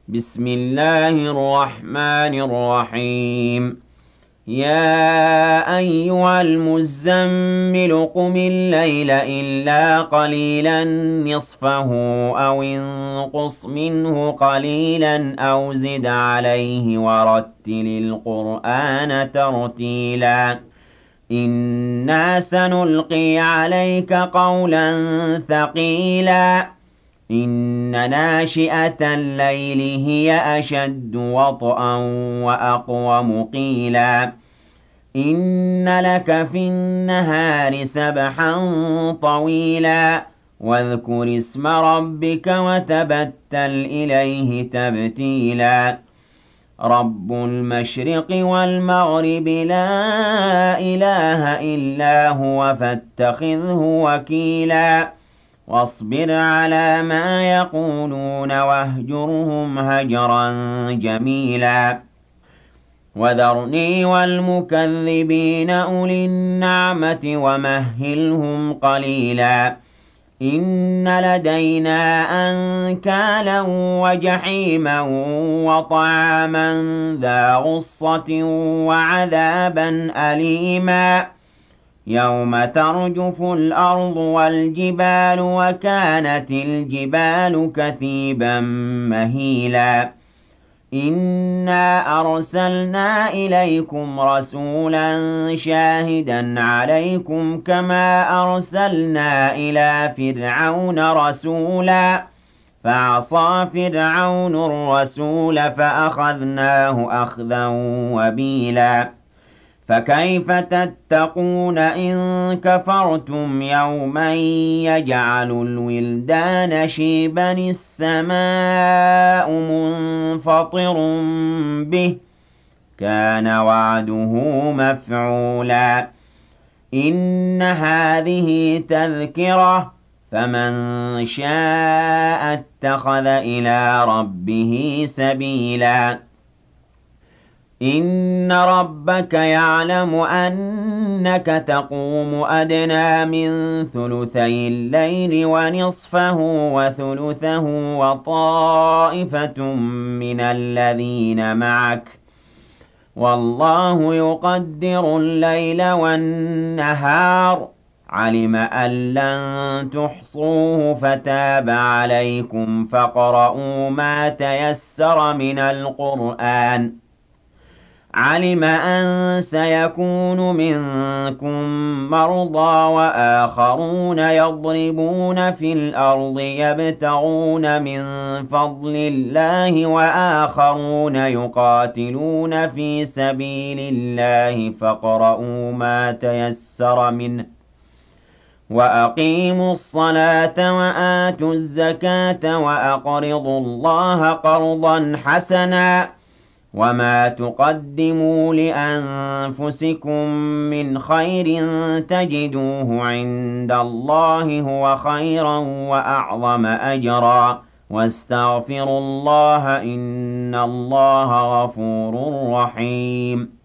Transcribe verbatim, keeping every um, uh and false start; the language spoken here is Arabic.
بسم الله الرحمن الرحيم يا أيها المزمل قم الليل إلا قليلا نصفه أو انقص منه قليلا أو زد عليه ورتل القرآن ترتيلا إنا سنلقي عليك قولا ثقيلا إن ناشئة الليل هي أشد وطئا وأقوم قيلا إن لك في النهار سبحا طويلا واذكر اسم ربك وتبتل إليه تبتيلا رب المشرق والمغرب لا إله إلا هو فاتخذه وكيلا واصبر على ما يقولون واهجرهم هجرا جميلا وذرني والمكذبين أولي النعمة ومهلهم قليلا إن لدينا أنكالا وجحيما وطعاما ذا غصة وعذابا أليما يوم ترجف الأرض والجبال وكانت الجبال كثيبا مهيلا إنا أرسلنا إليكم رسولا شاهدا عليكم كما أرسلنا إلى فرعون رسولا فعصى فرعون الرسول فأخذناه أخذا وبيلا فكيف تتقون إن كفرتم يوما يجعل الولدان شيبا السماء منفطر به كان وعده مفعولا إن هذه تذكرة فمن شاء اتخذ إلى ربه سبيلا إن ربك يعلم أنك تقوم أدنى من ثلثي الليل ونصفه وثلثه وطائفة من الذين معك والله يقدر الليل والنهار علم أن لن تحصوه فتاب عليكم فاقرؤوا ما تيسر من القرآن علم أن سيكون منكم مرضى وآخرون يضربون في الأرض يبتغون من فضل الله وآخرون يقاتلون في سبيل الله فاقرؤوا ما تيسر منه وأقيموا الصلاة وآتوا الزكاة وأقرضوا الله قرضا حسنا وما تقدموا لأنفسكم من خير تجدوه عند الله هو خيرا وأعظم أجرا واستغفروا الله إن الله غفور رحيم